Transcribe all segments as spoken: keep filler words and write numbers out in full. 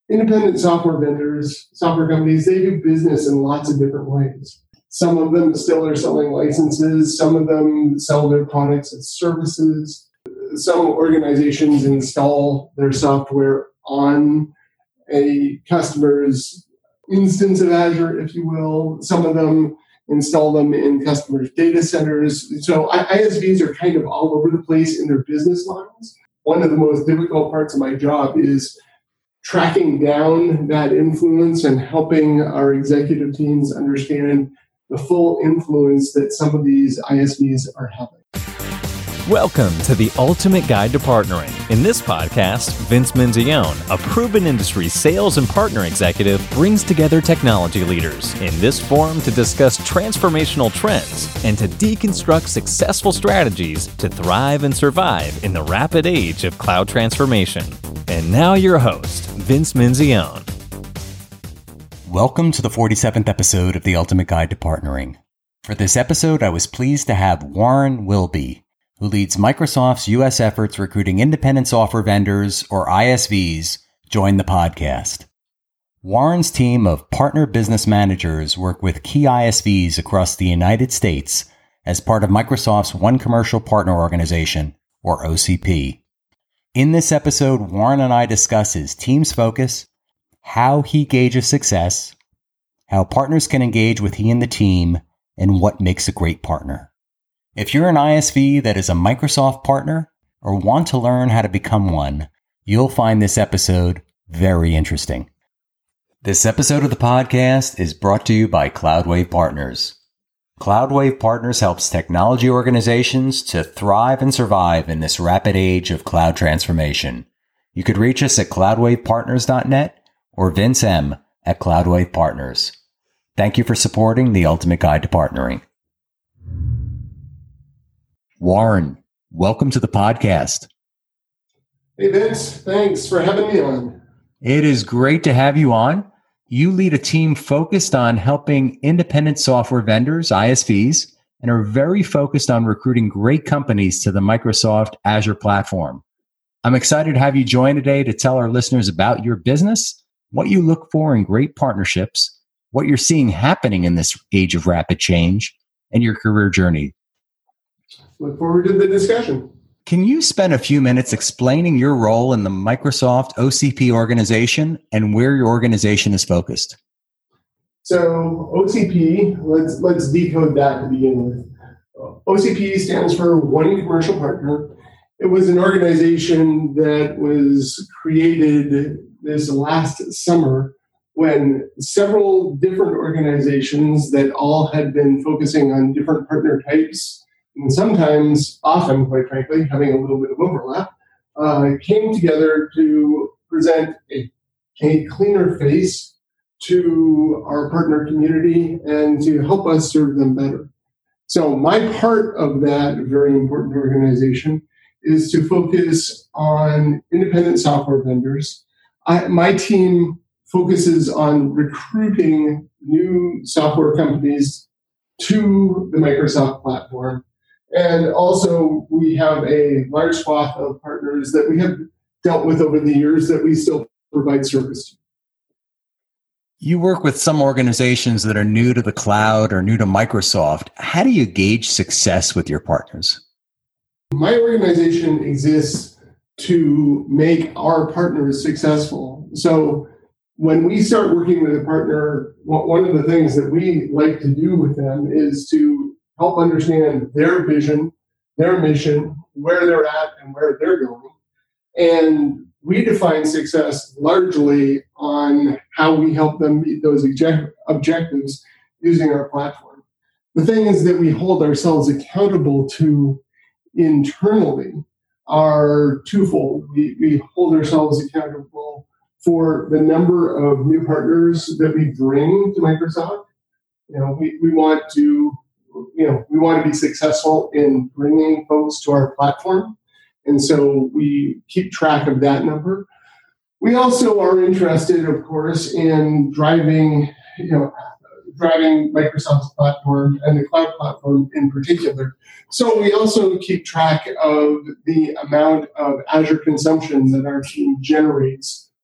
independent software vendors, software companies, they do business in lots of different ways. Some of them still are selling licenses. Some of them sell their products as services. Some organizations install their software on a customer's instance of Azure, if you will. Some of them install them in customers' data centers. So I S Vs are kind of all over the place in their business lines. One of the most difficult parts of my job is tracking down that influence and helping our executive teams understand the full influence that some of these I S Vs are having. Welcome to the Ultimate Guide to Partnering. In this podcast, Vince Menzione, a proven industry sales and partner executive, brings together technology leaders in this forum to discuss transformational trends and to deconstruct successful strategies to thrive and survive in the rapid age of cloud transformation. And now your host, Vince Menzione. Welcome to the forty-seventh episode of the Ultimate Guide to Partnering. For this episode, I was pleased to have Warren Wilby, who leads Microsoft's U S efforts recruiting independent software vendors, or I S Vs, join the podcast. Warren's team of partner business managers work with key I S Vs across the United States as part of Microsoft's One Commercial Partner Organization, or O C P. In this episode, Warren and I discuss his team's focus, how he gauges success, how partners can engage with he and the team, and what makes a great partner. If you're an I S V that is a Microsoft partner or want to learn how to become one, you'll find this episode very interesting. This episode of the podcast is brought to you by Cloudwave Partners. Cloudwave Partners helps technology organizations to thrive and survive in this rapid age of cloud transformation. You could reach us at cloudwave partners dot net or Vince M at Cloudwave Partners. Thank you for supporting the Ultimate Guide to Partnering. Warren, welcome to the podcast. Hey, Vince. Thanks for having me on. It is great to have you on. You lead a team focused on helping independent software vendors, I S Vs, and are very focused on recruiting great companies to the Microsoft Azure platform. I'm excited to have you join today to tell our listeners about your business, what you look for in great partnerships, what you're seeing happening in this age of rapid change, and your career journey. Look forward to the discussion. Can you spend a few minutes explaining your role in the Microsoft O C P organization and where your organization is focused? So O C P, let's let's decode that to begin with. O C P stands for One Commercial Partner. It was an organization that was created this last summer when several different organizations that all had been focusing on different partner types, and sometimes, often, quite frankly, having a little bit of overlap, uh, came together to present a, a cleaner face to our partner community and to help us serve them better. So my part of that very important organization is to focus on independent software vendors. I, my team focuses on recruiting new software companies to the Microsoft platform. And also, we have a large swath of partners that we have dealt with over the years that we still provide service to. You work with some organizations that are new to the cloud or new to Microsoft. How do you gauge success with your partners? My organization exists to make our partners successful. So when we start working with a partner, one of the things that we like to do with them is to help understand their vision, their mission, where they're at and where they're going. And we define success largely on how we help them meet those object- objectives using our platform. The things that we hold ourselves accountable to internally are twofold. We, we hold ourselves accountable for the number of new partners that we bring to Microsoft. You know, we, we want to You know, we want to be successful in bringing folks to our platform. And so we keep track of that number. We also are interested, of course, in driving, you know, driving Microsoft's platform and the cloud platform in particular. So we also keep track of the amount of Azure consumption that our team generates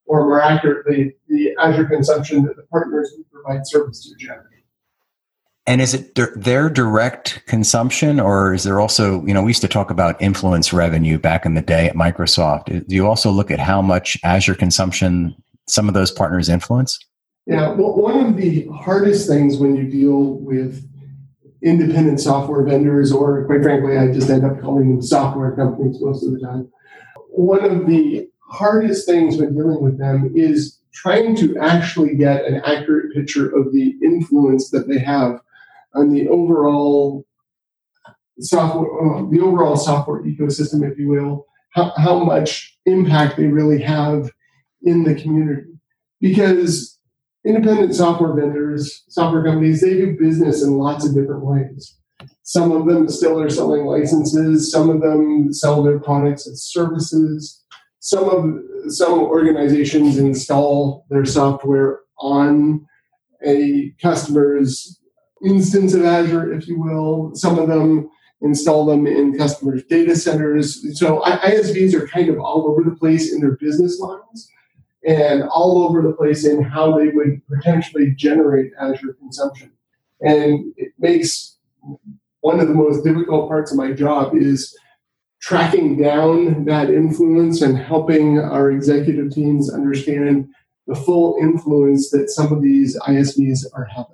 or more accurately, the Azure consumption that the partners we provide service to generate. And is it di- their direct consumption, or is there also, you know, we used to talk about influence revenue back in the day at Microsoft. Do you also look at how much Azure consumption some of those partners influence? Yeah, well, one of the hardest things when you deal with independent software vendors, or quite frankly, I just end up calling them software companies most of the time. One of the hardest things when dealing with them is trying to actually get an accurate picture of the influence that they have on the overall software, uh, the overall software ecosystem, if you will, how, how much impact they really have in the community. Because independent software vendors, software companies, they do business in lots of different ways. Some of them still are selling licenses. Some of them sell their products as services. Some of some organizations install their software on a customer's instance of Azure, if you will. Some of them install them in customers' data centers. So I S Vs are kind of all over the place in their business models and all over the place in how they would potentially generate Azure consumption. And it makes one of the most difficult parts of my job is tracking down that influence and helping our executive teams understand the full influence that some of these I S Vs are having.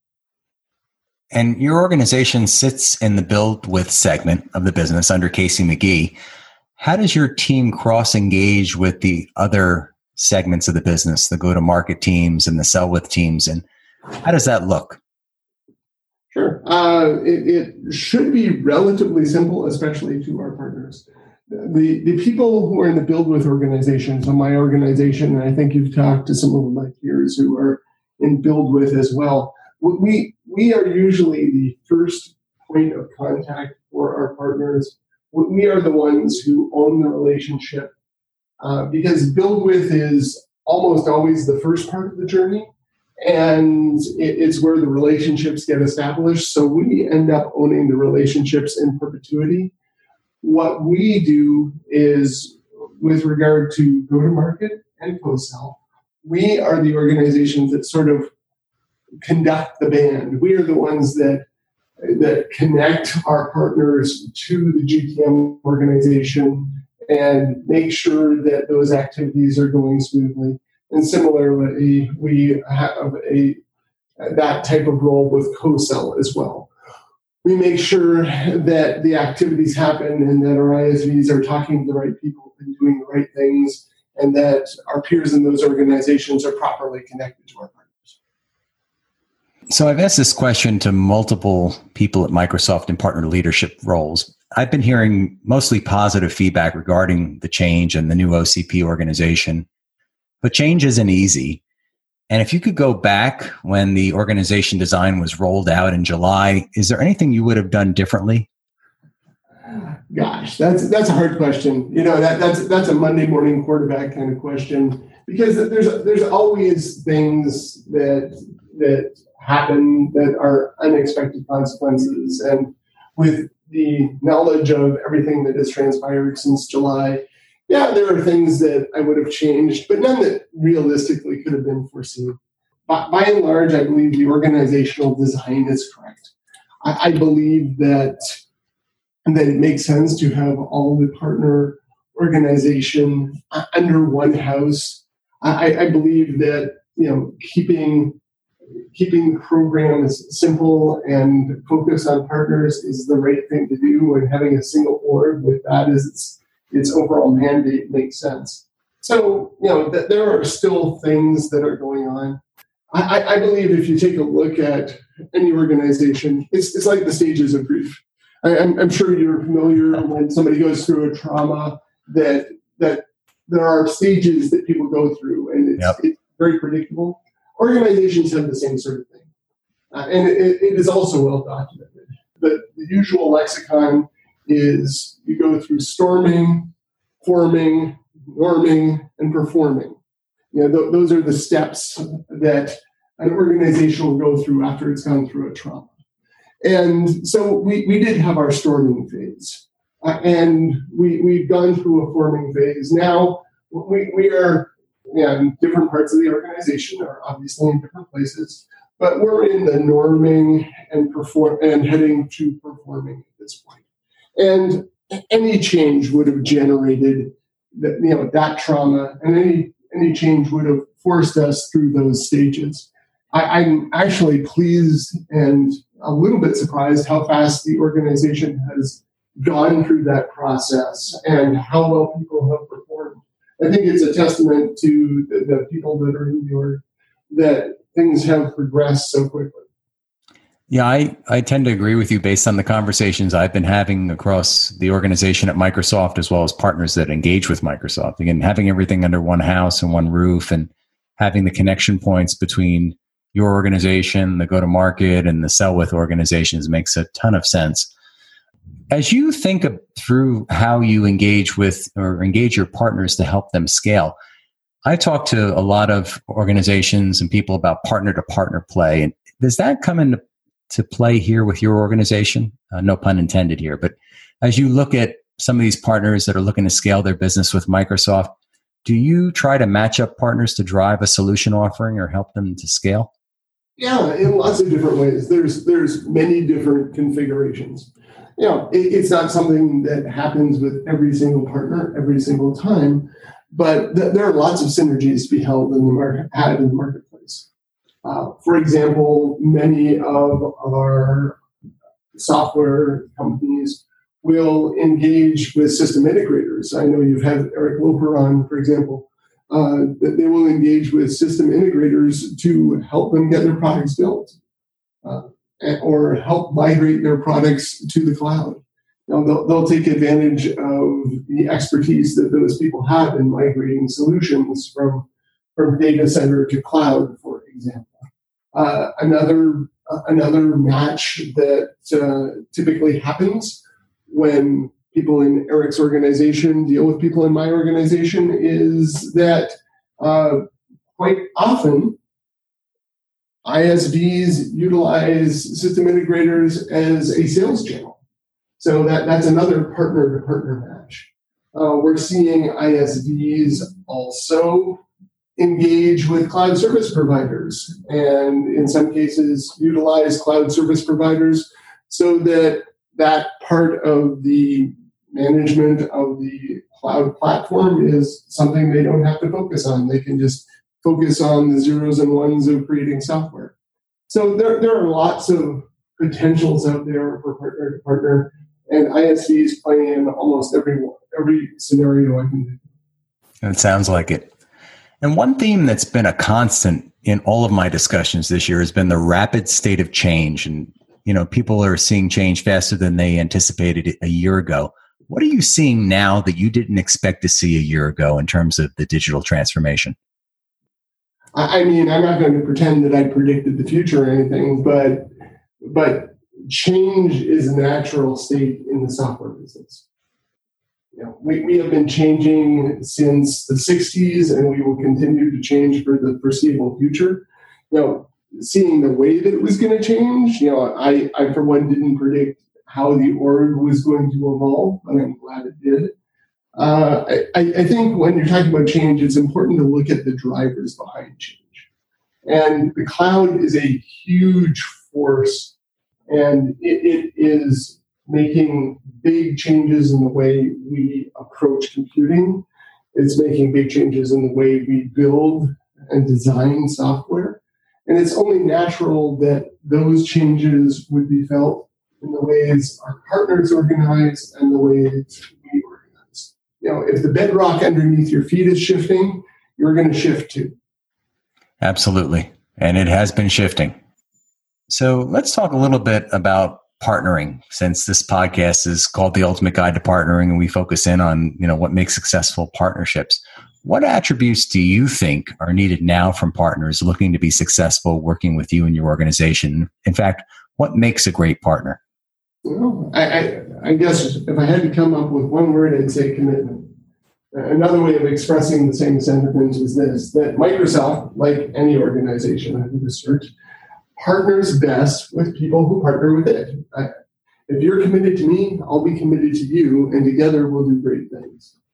And your organization sits in the build with segment of the business under Casey McGee. How does your team cross-engage with the other segments of the business, the go-to-market teams and the sell-with teams, and how does that look? Sure. Uh, it, it should be relatively simple, especially to our partners. The, the people who are in the build with organizations, so my organization, and I think you've talked to some of my peers who are in build with as well, we we are usually the first point of contact for our partners. We are the ones who own the relationship uh, because build with is almost always the first part of the journey, and it, it's where the relationships get established. So we end up owning the relationships in perpetuity. What we do is, with regard to go-to-market and post-sell, we are the organizations that sort of conduct the band. We are the ones that that connect our partners to the G T M organization and make sure that those activities are going smoothly. And similarly, we have a that type of role with co-sell as well. We make sure that the activities happen and that our I S Vs are talking to the right people and doing the right things, and that our peers in those organizations are properly connected to our partners. So I've asked this question to multiple people at Microsoft in partner leadership roles. I've been hearing mostly positive feedback regarding the change and the new O C P organization, but change isn't easy. And if you could go back when the organization design was rolled out in July, is there anything you would have done differently? Gosh, that's that's a hard question. You know, that that's that's a Monday morning quarterback kind of question, because there's there's always things that that happen that are unexpected consequences. And with the knowledge of everything that has transpired since July, yeah, there are things that I would have changed, but none that realistically could have been foreseen. By, by and large, I believe the organizational design is correct. I, I believe that, that it makes sense to have all the partner organization under one house. I, I believe that, you know, keeping keeping programs simple and focused on partners is the right thing to do, and having a single org with that as its, its overall mandate makes sense. So, you know, th- there are still things that are going on. I, I believe if you take a look at any organization, it's, it's like the stages of grief. I, I'm, I'm sure you're familiar when somebody goes through a trauma that that there are stages that people go through, and it's, yep. it's very predictable. Organizations have the same sort of thing. Uh, and it, it is also well documented. The, the usual lexicon is you go through storming, forming, norming, and performing. You know, th- those are the steps that an organization will go through after it's gone through a trauma. And so we, we did have our storming phase. Uh, and we, we've gone through a forming phase. Now we, we are and different parts of the organization are obviously in different places, but we're in the norming and perform and heading to performing at this point. And any change would have generated that, you know, that trauma, and any any change would have forced us through those stages. I, I'm actually pleased and a little bit surprised how fast the organization has gone through that process and how well people have performed. I think it's a testament to the, the people that are in the org that things have progressed so quickly. Yeah, I, I tend to agree with you based on the conversations I've been having across the organization at Microsoft, as well as partners that engage with Microsoft. Again, having everything under one house and one roof, and having the connection points between your organization, the go-to-market, and the sell-with organizations makes a ton of sense. As you think of, through how you engage with or engage your partners to help them scale, I talk to a lot of organizations and people about partner-to-partner play. And does that come into to play here with your organization? Uh, no pun intended here. But as you look at some of these partners that are looking to scale their business with Microsoft, do you try to match up partners to drive a solution offering or help them to scale? Yeah, in lots of different ways. There's there's many different configurations. You know, it, it's not something that happens with every single partner every single time, but th- there are lots of synergies to be held in the market, had in the marketplace. Uh, for example, many of our software companies will engage with system integrators. I know you've had Eric Loper on, for example, uh, that they will engage with system integrators to help them get their products built uh, or help migrate their products to the cloud. You know, they'll, they'll take advantage of the expertise that those people have in migrating solutions from, from data center to cloud, for example. Uh, another uh, another match that uh, typically happens when people in Eric's organization deal with people in my organization is that uh, quite often I S Vs utilize system integrators as a sales channel. So that, that's another partner-to-partner match. Uh, we're seeing I S Vs also engage with cloud service providers, and in some cases utilize cloud service providers so that that part of the management of the cloud platform is something they don't have to focus on. They can just focus on the zeros and ones of creating software. So there, there are lots of potentials out there for partner to partner, and I S Vs play in almost every every scenario I can do. It sounds like it. And one theme that's been a constant in all of my discussions this year has been the rapid state of change. And, you know, people are seeing change faster than they anticipated a year ago. What are you seeing now that you didn't expect to see a year ago in terms of the digital transformation? I mean, I'm not going to pretend that I predicted the future or anything, but but change is a natural state in the software business. You know, we, we have been changing since the sixties, and we will continue to change for the foreseeable future. You know, seeing the way that it was going to change, you know, I, I for one didn't predict how the org was going to evolve, but I'm glad it did. Uh, I, I think when you're talking about change, it's important to look at the drivers behind change. And the cloud is a huge force, and it, it is making big changes in the way we approach computing. It's making big changes in the way we build and design software. And it's only natural that those changes would be felt in the ways our partners organize and the ways we organize. You know, if the bedrock underneath your feet is shifting, you're going to shift too. Absolutely. And it has been shifting. So let's talk a little bit about partnering, since this podcast is called The Ultimate Guide to Partnering, and we focus in on, you know, what makes successful partnerships. What attributes do you think are needed now from partners looking to be successful working with you and your organization? In fact, what makes a great partner? Well, I, I, I guess if I had to come up with one word, I'd say commitment. Another way of expressing the same sentiment is this, that Microsoft, like any organization I did this search, partners best with people who partner with it. I, if you're committed to me, I'll be committed to you, and together we'll do great things.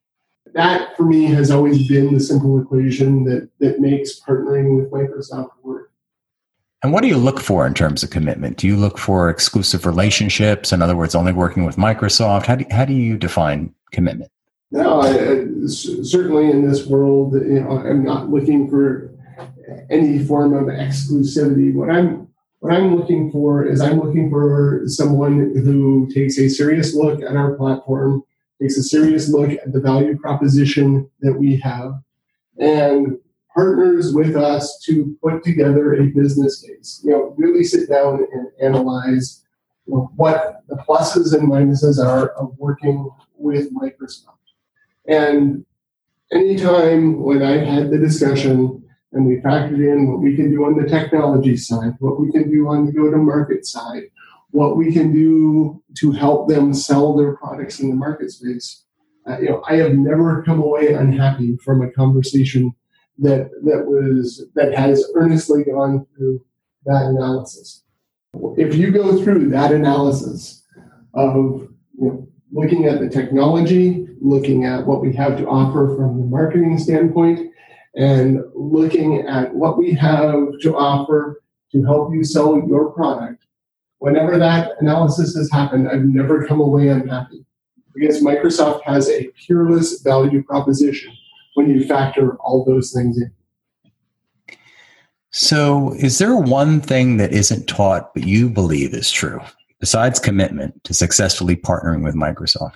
that for me has always been the simple equation that, that makes partnering with Microsoft work. And what do you look for in terms of commitment? Do you look for exclusive relationships? In other words, only working with Microsoft? How do, how do you define commitment? No, I, I, certainly in this world, you know, I'm not looking for any form of exclusivity. What I'm what I'm looking for is I'm looking for someone who takes a serious look at our platform, takes a serious look at the value proposition that we have, and partners with us to put together a business case. You know, really sit down and analyze, you know, what the pluses and minuses are of working with Microsoft. And anytime when I've had the discussion and we factored in what we can do on the technology side, what we can do on the go-to-market side, what we can do to help them sell their products in the market space, uh, you know, I have never come away unhappy from a conversation that that was that has earnestly gone through that analysis. If you go through that analysis of, you know, looking at the technology, looking at what we have to offer from the marketing standpoint, and looking at what we have to offer to help you sell your product, whenever that analysis has happened, I've never come away unhappy, because Microsoft has a peerless value proposition when you factor all those things in. So is there one thing that isn't taught but you believe is true, besides commitment to successfully partnering with Microsoft?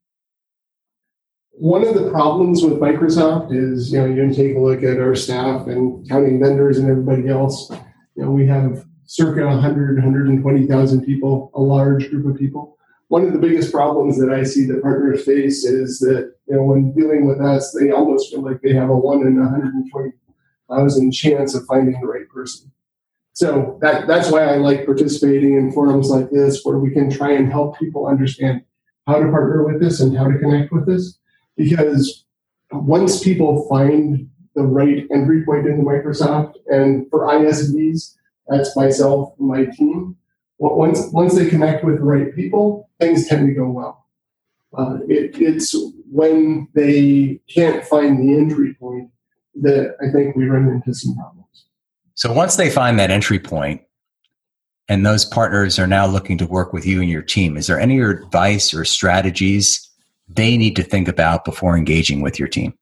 One of the problems with Microsoft is, you know, you can take a look at our staff and counting vendors and everybody else. You know, we have circa one hundred, one hundred twenty thousand people, a large group of people. One of the biggest problems that I see that partners face is that, you know, when dealing with us, they almost feel like they have a one in one hundred twenty thousand chance of finding the right person. So that, that's why I like participating in forums like this, where we can try and help people understand how to partner with this and how to connect with this. Because once people find the right entry point into Microsoft, and for I S Vs, that's myself and my team, once once they connect with the right people, things tend to go well. Uh, it, it's when they can't find the entry point that I think we run into some problems. So once they find that entry point, and those partners are now looking to work with you and your team, is there any advice or strategies they need to think about before engaging with your team?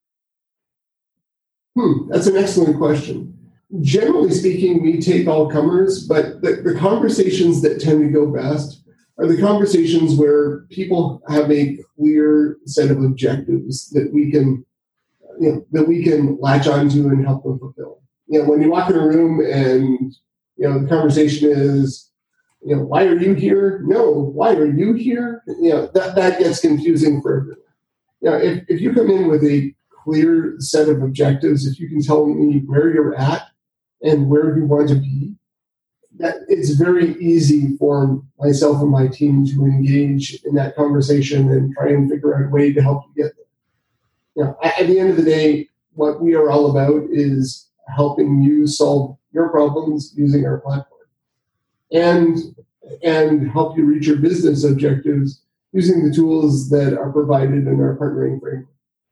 Hmm, that's an excellent question. Generally speaking, we take all comers, but the, the conversations that tend to go best are the conversations where people have a clear set of objectives that we can, you know, that we can latch onto and help them fulfill. You know, when you walk in a room and, you know, the conversation is, you know, why are you here? No, why are you here? You know, that, that gets confusing for everyone. You know, if, if you come in with a clear set of objectives, if you can tell me where you're at and where you want to be, that it's very easy for myself and my team to engage in that conversation and try and figure out a way to help you get there. You know, at, at the end of the day, what we are all about is helping you solve your problems using our platform. And and help you reach your business objectives using the tools that are provided in our partnering framework.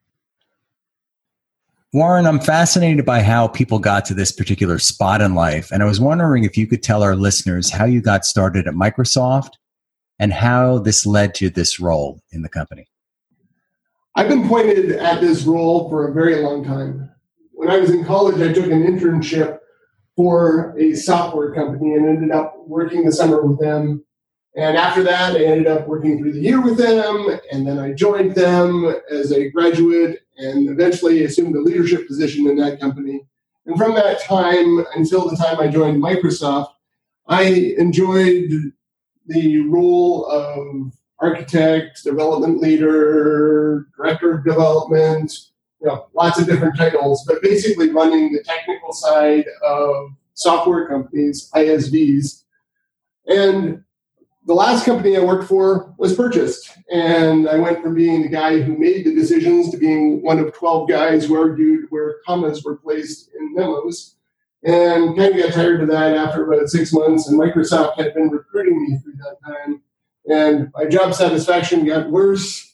Warren, I'm fascinated by how people got to this particular spot in life. And I was wondering if you could tell our listeners how you got started at Microsoft and how this led to this role in the company. I've been pointed at this role for a very long time. When I was in college, I took an internship for a software company and ended up working the summer with them. And after that, I ended up working through the year with them. And then I joined them as a graduate and eventually assumed a leadership position in that company. And from that time until the time I joined Microsoft, I enjoyed the role of architect, development leader, director of development, you know, lots of different titles, but basically running the technical side of software companies, I S Vs. And the last company I worked for was purchased. And I went from being the guy who made the decisions to being one of twelve guys who argued where commas were placed in memos. And kind of got tired of that after about six months. And Microsoft had been recruiting me through that time. And my job satisfaction got worse.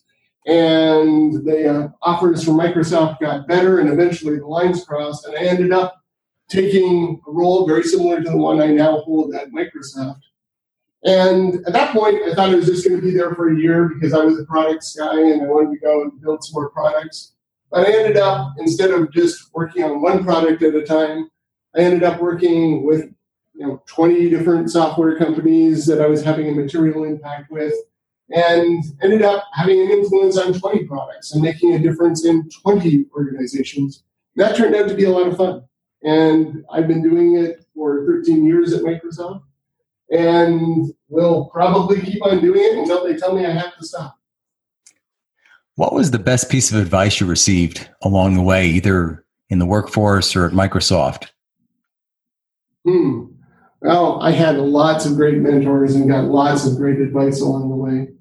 and the uh, offers from Microsoft got better, and eventually the lines crossed, and I ended up taking a role very similar to the one I now hold at Microsoft. And at that point, I thought I was just going to be there for a year because I was a products guy and I wanted to go and build some more products. But I ended up, instead of just working on one product at a time, I ended up working with you know twenty different software companies that I was having a material impact with, and ended up having an influence on twenty products and making a difference in twenty organizations. That turned out to be a lot of fun. And I've been doing it for thirteen years at Microsoft, and will probably keep on doing it until they tell me I have to stop. What was the best piece of advice you received along the way, either in the workforce or at Microsoft? Hmm. Well, I had lots of great mentors and got lots of great advice along the way.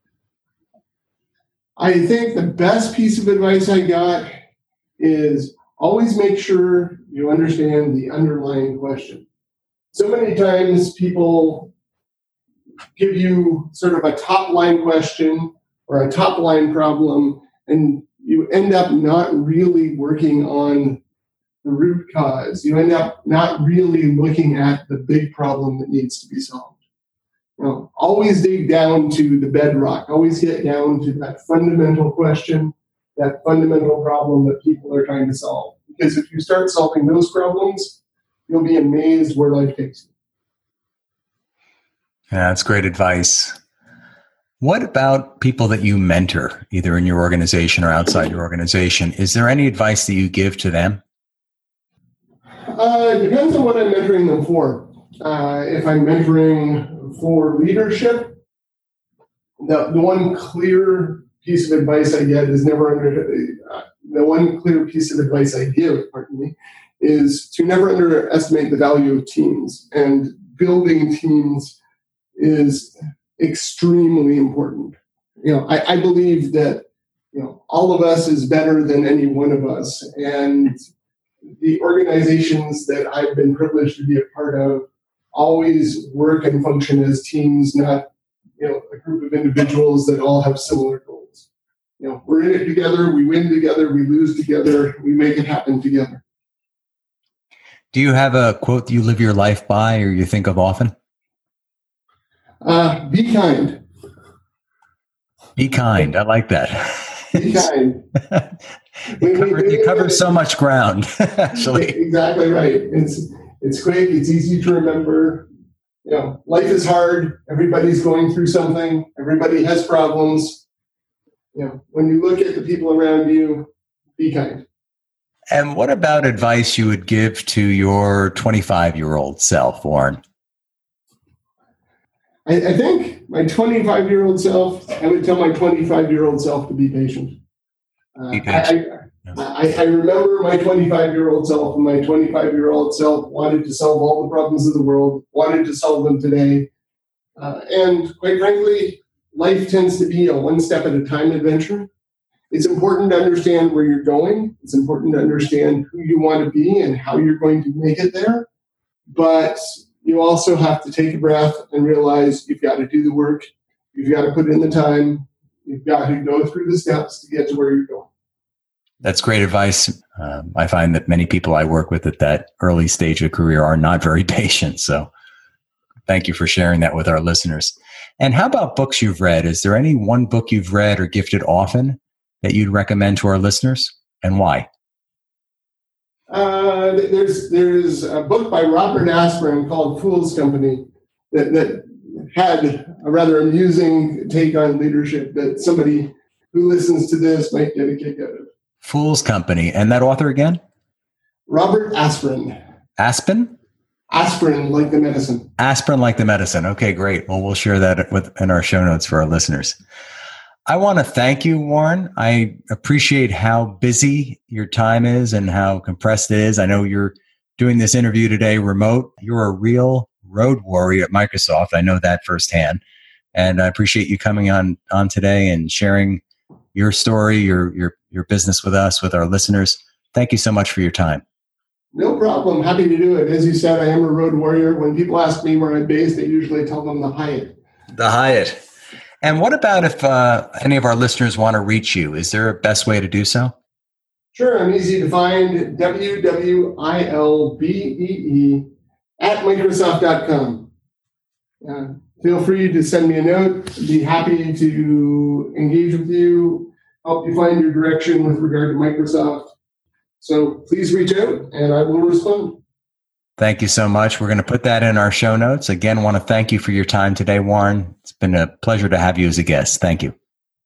I think the best piece of advice I got is always make sure you understand the underlying question. So many times people give you sort of a top line question or a top line problem, and you end up not really working on the root cause. You end up not really looking at the big problem that needs to be solved. You know, always dig down to the bedrock, always get down to that fundamental question, that fundamental problem that people are trying to solve. Because if you start solving those problems, you'll be amazed where life takes you. Yeah, that's great advice. What about people that you mentor, either in your organization or outside your organization? Is there any advice that you give to them? Uh, it depends on what I'm mentoring them for. Uh, if I'm mentoring for leadership, the, the one clear piece of advice I get is never under, uh, the one clear piece of advice I give, pardon me, is to never underestimate the value of teams. And building teams is extremely important. You know, I, I believe that, you know, all of us is better than any one of us. And the organizations that I've been privileged to be a part of always work and function as teams, not, you know, a group of individuals that all have similar goals. You know, we're in it together, we win together, we lose together, we make it happen together. Do you have a quote that you live your life by or you think of often? Uh, be kind. Be kind. I like that. Be kind. you cover, you cover so much ground, actually. Exactly right. It's it's quick. It's easy to remember. You know, life is hard. Everybody's going through something. Everybody has problems. You know, when you look at the people around you, be kind. And what about advice you would give to your twenty-five-year-old self, Warren? I, I think my twenty-five-year-old self, I would tell my twenty-five-year-old self to be patient. Uh, be patient. I, I, I remember my twenty-five-year-old self, and my twenty-five-year-old self wanted to solve all the problems of the world, wanted to solve them today. Uh, and quite frankly, life tends to be a one-step-at-a-time adventure. It's important to understand where you're going. It's important to understand who you want to be and how you're going to make it there. But you also have to take a breath and realize you've got to do the work. You've got to put in the time. You've got to go through the steps to get to where you're going. That's great advice. Um, I find that many people I work with at that early stage of career are not very patient. So thank you for sharing that with our listeners. And how about books you've read? Is there any one book you've read or gifted often that you'd recommend to our listeners, and why? Uh, there's there's a book by Robert Asprin called Fool's Company that, that had a rather amusing take on leadership that somebody who listens to this might get a kick out of. Fool's Company. And that author again? Robert Asprin. Aspen? Aspirin, like the medicine. Aspirin, like the medicine. Okay, great. Well, we'll share that with, in our show notes for our listeners. I want to thank you, Warren. I appreciate how busy your time is and how compressed it is. I know you're doing this interview today remote. You're a real road warrior at Microsoft. I know that firsthand. And I appreciate you coming on, on today and sharing your story, your, your, your business with us, with our listeners. Thank you so much for your time. No problem. Happy to do it. As you said, I am a road warrior. When people ask me where I'm based, I usually tell them the Hyatt. The Hyatt. And what about if uh, any of our listeners want to reach you? Is there a best way to do so? Sure, I'm easy to find, W W I L B E E at Microsoft dot com. Uh, feel free to send me a note. I'd be happy to engage with you, help you find your direction with regard to Microsoft. So please reach out and I will respond. Thank you so much. We're going to put that in our show notes. Again, want to thank you for your time today, Warren. It's been a pleasure to have you as a guest. Thank you.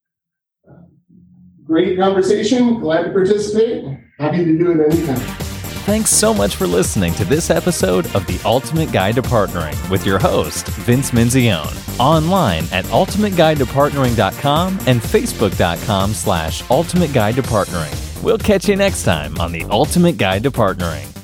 Great conversation. Glad to participate. Happy to do it anytime. Thanks so much for listening to this episode of The Ultimate Guide to Partnering with your host, Vince Menzione. Online at ultimate guide to partnering dot com and facebook dot com slash ultimate guide to partnering. We'll catch you next time on The Ultimate Guide to Partnering.